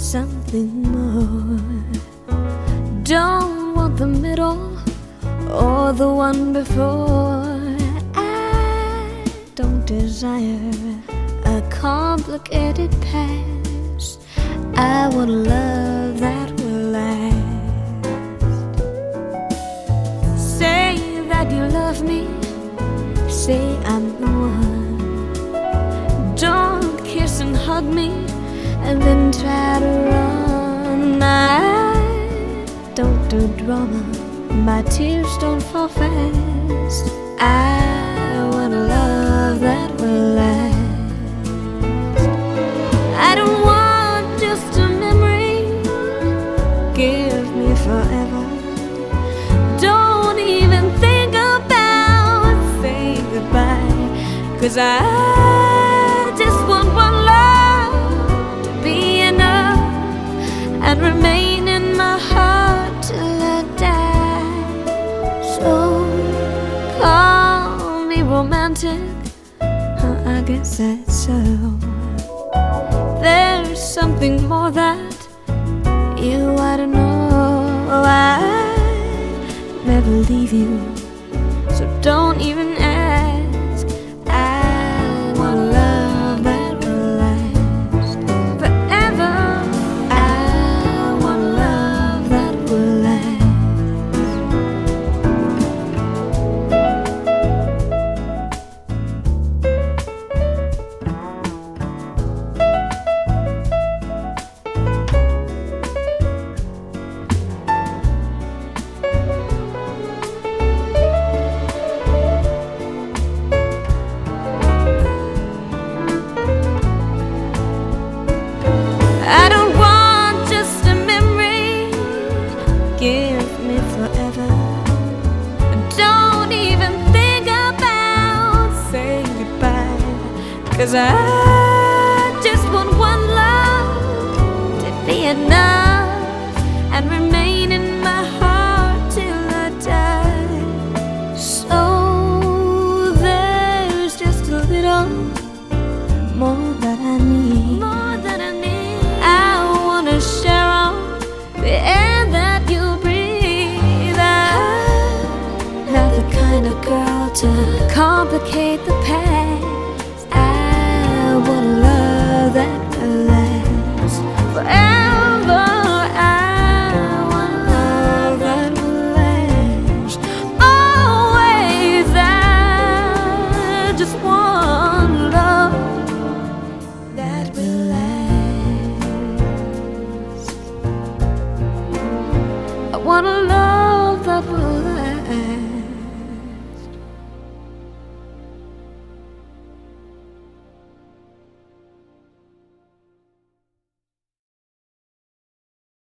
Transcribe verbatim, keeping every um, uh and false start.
something more. Don't want the middle or the one before. I don't desire a complicated past. I want love that will last. Say that you love me, say I'm the one. Don't kiss and hug me and then try to run. I don't do drama, my tears don't fall fast. I want a love that will last. I don't want just a memory, give me forever. Don't even think about saying goodbye, 'cause I just want one love to be enough and remain in my heart till I die. So call me romantic, huh, I guess that's so. There's something more that you ought to know. I never leave you, so don't even ask. I want love that will last forever. I want love that will last. I don't want just a memory, give me forever. Don't even think about saying goodbye, 'cause I just want one love to be enough and remain in my heart till I die. So there's just a little more that I need. More that I need. I wanna share all the air that you breathe. I'm not the kind of girl to complicate the past. I want a love that will last forever. I want a love that will last always. I just want love that will last. I want a love